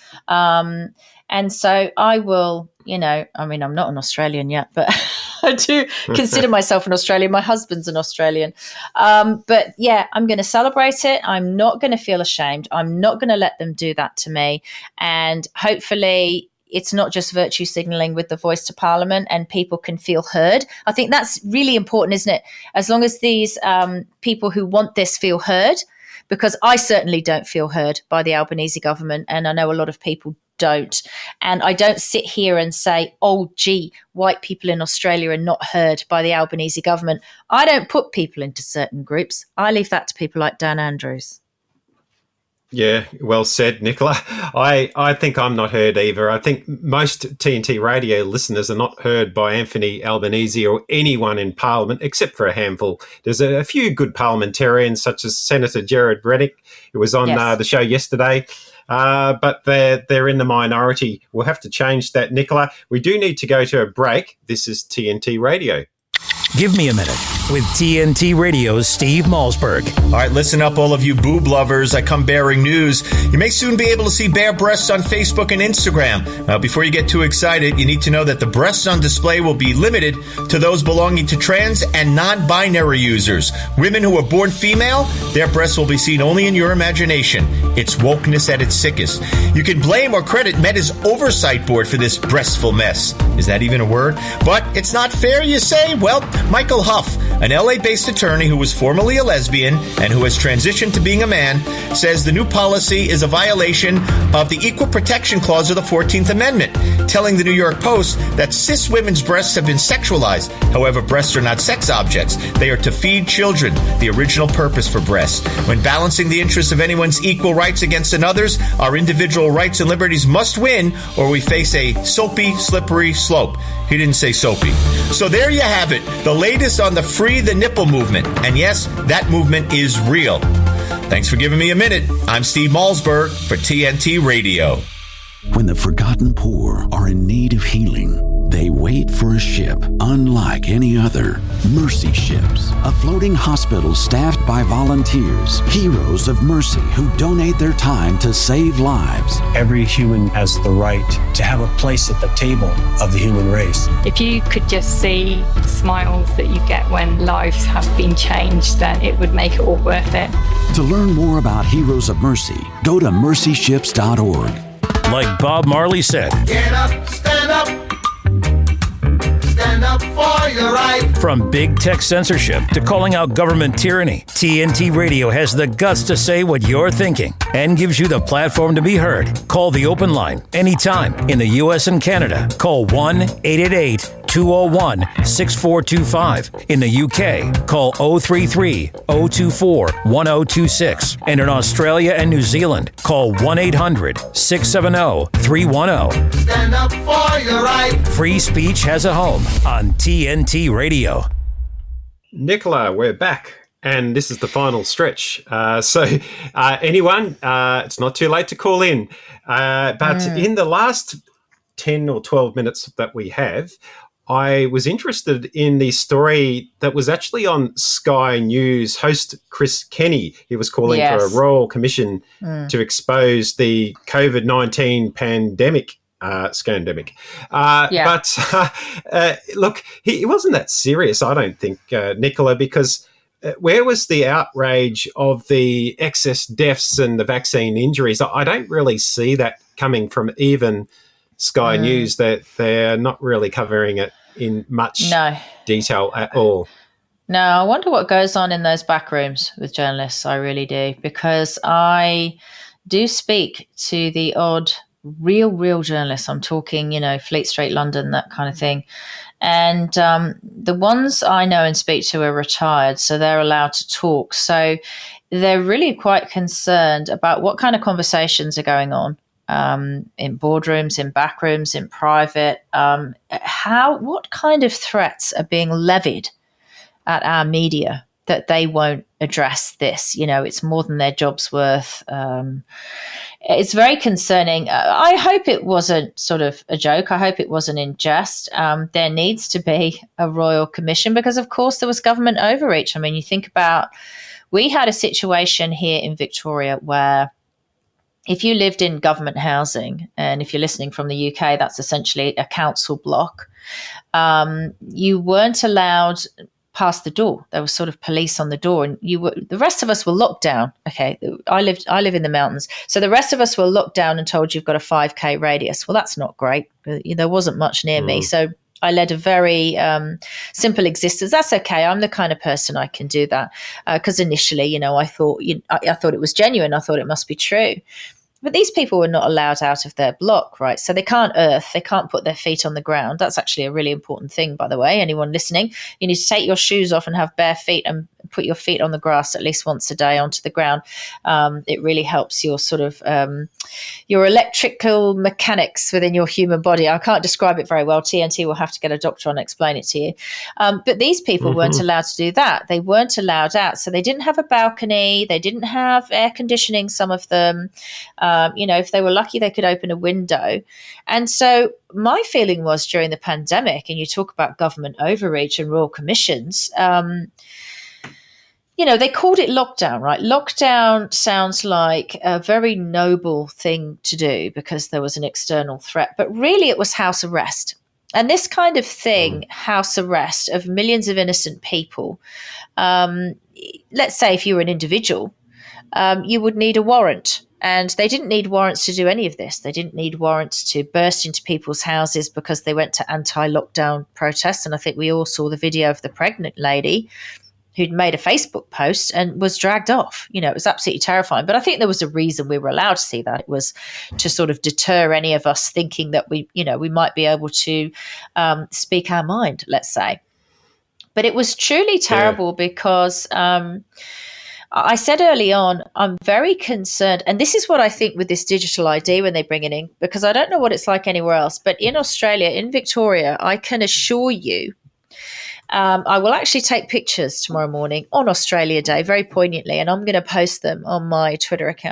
on. And so I will, I'm not an Australian yet, but I do consider myself an Australian. My husband's an Australian. But yeah, I'm going to celebrate it. I'm not going to feel ashamed. I'm not going to let them do that to me. And hopefully it's not just virtue signaling with the voice to Parliament, and people can feel heard. I think that's really important, isn't it? As long as these people who want this feel heard, because I certainly don't feel heard by the Albanese government, and I know a lot of people don't. And I don't sit here and say, oh, gee, white people in Australia are not heard by the Albanese government. I don't put people into certain groups. I leave that to people like Dan Andrews. Yeah, well said, Nicola. I think I'm not heard either. I think most TNT radio listeners are not heard by Anthony Albanese or anyone in Parliament, except for a handful. There's a few good parliamentarians, such as Senator Jared Reddick, who was on the show yesterday. But they're in the minority. We'll have to change that, Nicola. We do need to go to a break. This is TNT Radio. Give me a minute with TNT Radio's Steve Malzberg. All right, listen up, all of you boob lovers. I come bearing news. You may soon be able to see bare breasts on Facebook and Instagram. Now, before you get too excited, you need to know that the breasts on display will be limited to those belonging to trans and non-binary users. Women who are born female, their breasts will be seen only in your imagination. It's wokeness at its sickest. You can blame or credit Meta's oversight board for this breastful mess. Is that even a word? But it's not fair, you say? Well, Michael Huff, an LA-based attorney who was formerly a lesbian and who has transitioned to being a man, says the new policy is a violation of the Equal Protection Clause of the 14th Amendment, telling the New York Post that cis women's breasts have been sexualized. However, breasts are not sex objects. They are to feed children, the original purpose for breasts. When balancing the interests of anyone's equal rights against another's, our individual rights and liberties must win, or we face a soapy, slippery slope. He didn't say soapy. So there you have it, the latest on the Free the Nipple movement. And yes, that movement is real. Thanks for giving me a minute. I'm Steve Malzberg for TNT Radio. When the forgotten poor are in need of healing, They wait for a ship unlike any other. Mercy Ships, a floating hospital staffed by volunteers, heroes of mercy who donate their time to save lives. Every human has the right to have a place at the table of the human race. If you could just see the smiles that you get when lives have been changed, then it would make it all worth it. To learn more about Heroes of Mercy, go to mercyships.org. Like Bob Marley said, get up, stand up. Stand up for your right. From big tech censorship to calling out government tyranny, TNT Radio has the guts to say what you're thinking and gives you the platform to be heard. Call the open line anytime in the U.S. and Canada. Call 1-888-201-6425. In the UK, call 033-024-1026. And in Australia and New Zealand, call 1-800-670-310. Stand up for your right. Free speech has a home on TNT Radio. Nicola, we're back. And this is the final stretch. Anyone, it's not too late to call in. But in the last 10 or 12 minutes that we have, I was interested in the story that was actually on Sky News. Host Chris Kenny, he was calling for a royal commission to expose the COVID-19 pandemic. Scandemic. But look, he wasn't that serious, I don't think, Nicola, because where was the outrage of the excess deaths and the vaccine injuries? I don't really see that coming from even Sky News, that they're not really covering it in much detail at all. No, I wonder what goes on in those back rooms with journalists. I really do, because I do speak to the odd real journalists. I'm talking, Fleet Street, London, that kind of thing. And the ones I know and speak to are retired, so they're allowed to talk. So they're really quite concerned about what kind of conversations are going on in boardrooms, in back rooms, in private. What kind of threats are being levied at our media that they won't address this? It's more than their job's worth. It's very concerning. I hope it wasn't sort of a joke. I hope it wasn't in jest. There needs to be a royal commission because, of course, there was government overreach. I mean, you think about, we had a situation here in Victoria where if you lived in government housing, and if you're listening from the UK, that's essentially a council block, you weren't allowed past the door. There was sort of police on the door, and the rest of us were locked down. Okay, I live in the mountains, so the rest of us were locked down and told you've got a 5k radius. Well, that's not great. There wasn't much near me, so I led a very simple existence. That's okay. I'm the kind of person I can do that, because initially, I thought it was genuine. I thought it must be true. But these people were not allowed out of their block, right? So they can't earth, they can't put their feet on the ground. That's actually a really important thing, by the way. Anyone listening, you need to take your shoes off and have bare feet and put your feet on the grass at least once a day onto the ground. It really helps your sort of your electrical mechanics within your human body. I can't describe it very well. TNT will have to get a doctor on and explain it to you. But these people weren't allowed to do that. They weren't allowed out. So they didn't have a balcony. They didn't have air conditioning, some of them. If they were lucky, they could open a window. And so my feeling was during the pandemic, and you talk about government overreach and royal commissions, they called it lockdown, right? Lockdown sounds like a very noble thing to do because there was an external threat, but really it was house arrest. And this kind of thing, house arrest of millions of innocent people, let's say if you were an individual, you would need a warrant. And they didn't need warrants to do any of this. They didn't need warrants to burst into people's houses because they went to anti-lockdown protests. And I think we all saw the video of the pregnant lady who'd made a Facebook post and was dragged off. It was absolutely terrifying. But I think there was a reason we were allowed to see that. It was to sort of deter any of us thinking that we might be able to speak our mind, let's say. But it was truly terrible because I said early on, I'm very concerned, and this is what I think with this digital ID when they bring it in, because I don't know what it's like anywhere else, but in Australia, in Victoria, I can assure you, I will actually take pictures tomorrow morning on Australia Day, very poignantly, and I'm going to post them on my Twitter account.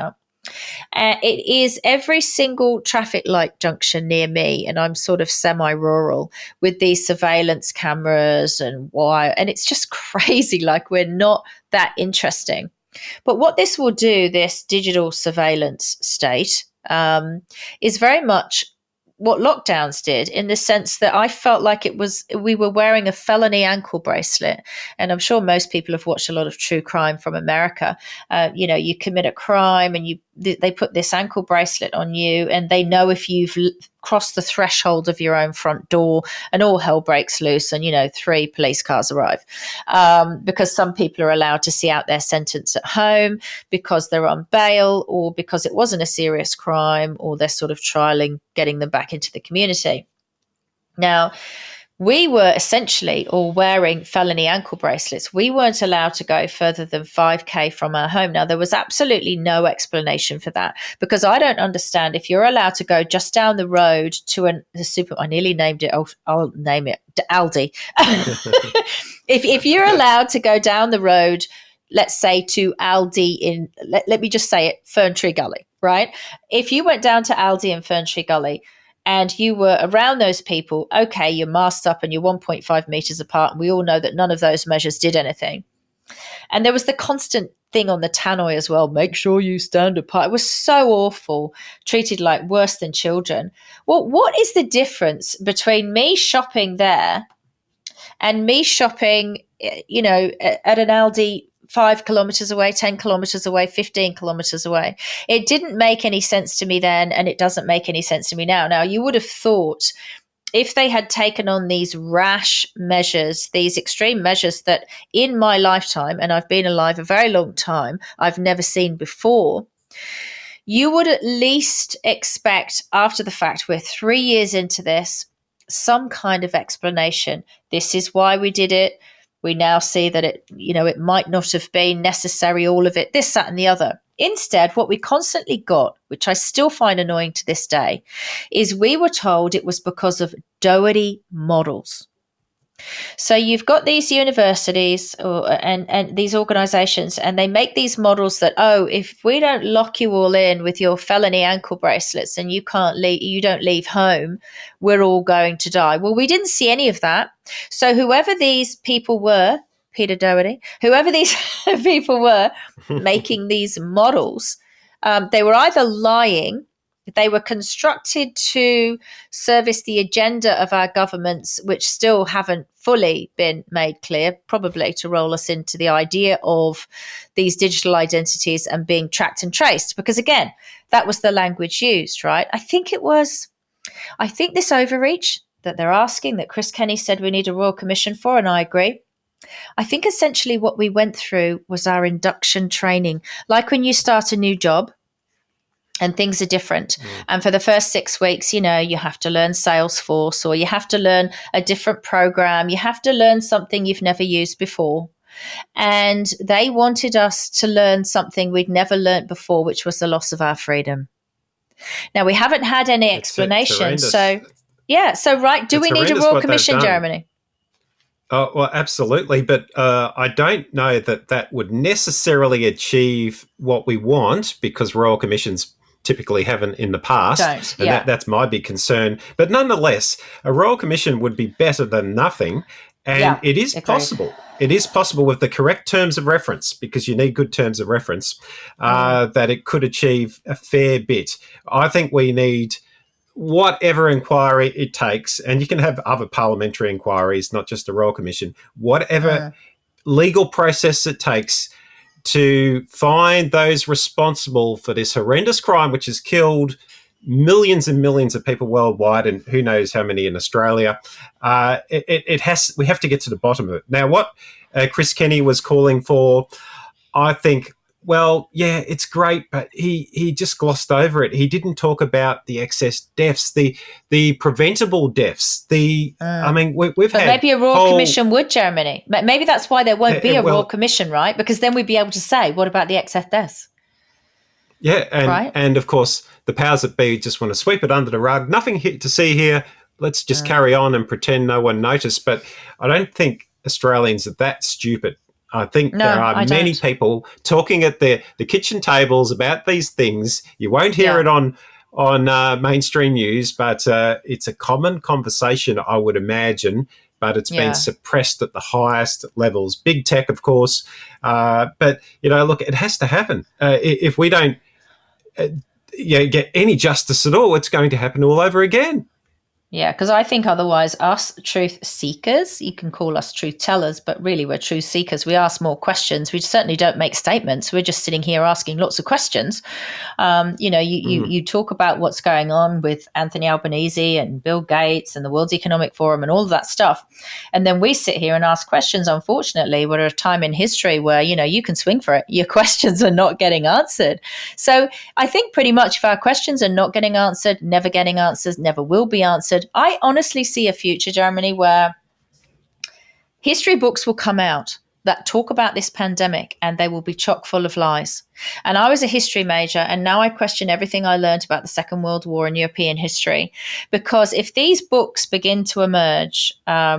It is every single traffic light junction near me, and I'm sort of semi-rural, with these surveillance cameras and wire, and it's just crazy. Like, we're not that interesting. But what this will do, this digital surveillance state, is very much what lockdowns did, in the sense that I felt like we were wearing a felony ankle bracelet. And I'm sure most people have watched a lot of true crime from America. You commit a crime and they put this ankle bracelet on you, and they know if you've crossed the threshold of your own front door, and all hell breaks loose, and 3 police cars arrive, because some people are allowed to see out their sentence at home because they're on bail, or because it wasn't a serious crime, or they're sort of trialing getting them back into the community. Now, we were essentially all wearing felony ankle bracelets. We weren't allowed to go further than 5K from our home. Now, there was absolutely no explanation for that, because I don't understand, if you're allowed to go just down the road to the super, I nearly named it, I'll name it Aldi. If you're allowed to go down the road, let's say to Aldi let me just say it, Ferntree Gully, right? If you went down to Aldi in Ferntree Gully, and you were around those people, okay, you're masked up and you're 1.5 meters apart. And we all know that none of those measures did anything. And there was the constant thing on the tannoy as well, make sure you stand apart. It was so awful, treated like worse than children. Well, what is the difference between me shopping there and me shopping, at an Aldi 5 kilometers away, 10 kilometers away, 15 kilometers away? It didn't make any sense to me then, and it doesn't make any sense to me now. Now, you would have thought, if they had taken on these rash measures, these extreme measures that in my lifetime, and I've been alive a very long time, I've never seen before, you would at least expect, after the fact, we're 3 years into this, some kind of explanation. This is why we did it. We now see that it might not have been necessary, all of it, this, that, and the other. Instead, what we constantly got, which I still find annoying to this day, is we were told it was because of Doherty models. So you've got these universities and these organizations, and they make these models that, if we don't lock you all in with your felony ankle bracelets and you don't leave home, we're all going to die. Well, we didn't see any of that. So whoever these people were, Peter Doherty, whoever these people were making these models, they were either lying, they were constructed to service the agenda of our governments, which still haven't fully been made clear, probably to roll us into the idea of these digital identities and being tracked and traced. Because again, that was the language used, right? I think this overreach that they're asking, that Chris Kenny said we need a Royal Commission for, and I agree. I think essentially what we went through was our induction training. Like when you start a new job, and things are different. And for the first 6 weeks, you have to learn Salesforce, or you have to learn a different program. You have to learn something you've never used before. And they wanted us to learn something we'd never learned before, which was the loss of our freedom. Now, we haven't had any explanation. So do we need a Royal Commission, Jeremy? Oh, well, absolutely. But I don't know that would necessarily achieve what we want, because Royal Commissions typically haven't in the past. That's my big concern. But nonetheless, a Royal Commission would be better than nothing. And it is possible. It is possible with the correct terms of reference, because you need good terms of reference, that it could achieve a fair bit. I think we need whatever inquiry it takes, and you can have other parliamentary inquiries, not just a Royal Commission, whatever legal process it takes to find those responsible for this horrendous crime, which has killed millions and millions of people worldwide, and who knows how many in Australia. We have to get to the bottom of it. Now, what Chris Kenny was calling for, I think, well, yeah, it's great, but he just glossed over it. He didn't talk about the excess deaths, the preventable deaths. We've had maybe a Royal Commission would, Germany. Maybe that's why there won't be a Royal Commission, right? Because then we'd be able to say, what about the excess deaths? Yeah, and of course, the powers that be just want to sweep it under the rug. Nothing to see here. Let's just carry on and pretend no one noticed. But I don't think Australians are that stupid. I think No, there are I many don't. people talking at the kitchen tables about these things. You won't hear it on mainstream news, but it's a common conversation, I would imagine. But it's been suppressed at the highest levels. Big tech, of course. But, look, it has to happen. If we don't get any justice at all, it's going to happen all over again. Yeah, because I think otherwise us truth seekers, you can call us truth tellers, but really we're truth seekers. We ask more questions. We certainly don't make statements. We're just sitting here asking lots of questions. You talk about what's going on with Anthony Albanese and Bill Gates and the World Economic Forum and all of that stuff. And then we sit here and ask questions. Unfortunately, we're at a time in history where, you can swing for it. Your questions are not getting answered. So I think pretty much if our questions are not getting answered, never getting answers, never will be answered, I honestly see a future, Germany, where history books will come out that talk about this pandemic and they will be chock full of lies. And I was a history major, and now I question everything I learned about the Second World War and European history. Because if these books begin to emerge,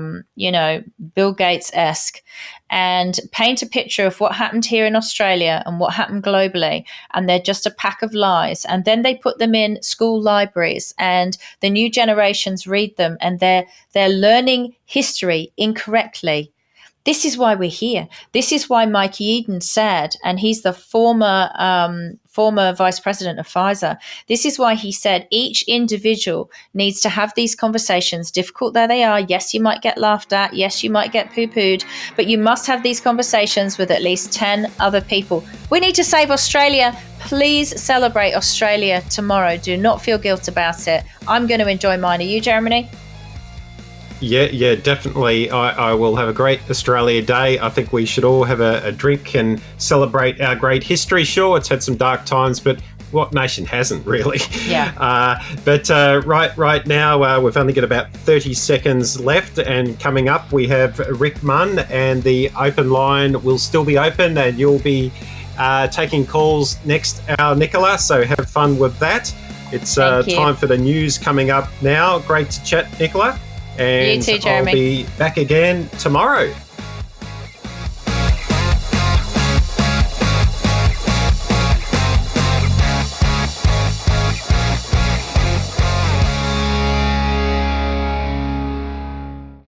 Bill Gates-esque, and paint a picture of what happened here in Australia and what happened globally, and they're just a pack of lies, and then they put them in school libraries and the new generations read them and they're learning history incorrectly. This is why we're here. This is why Mike Yeadon said, and he's the former vice president of Pfizer, this is why he said each individual needs to have these conversations, difficult though they are. Yes, you might get laughed at. Yes, you might get poo-pooed, but you must have these conversations with at least 10 other people. We need to save Australia. Please celebrate Australia tomorrow. Do not feel guilt about it. I'm going to enjoy mine. Are you, Germany? Yeah, definitely. I will have a great Australia Day. I think we should all have a drink and celebrate our great history. Sure, it's had some dark times, but what nation hasn't, really? Yeah. But right now, we've only got about 30 seconds left, and coming up, we have Rick Munn, and the open line will still be open, and you'll be taking calls next hour, Nicola, so have fun with that. It's time for the news coming up now. Great to chat, Nicola. And you too, Jeremy. I'll be back again tomorrow.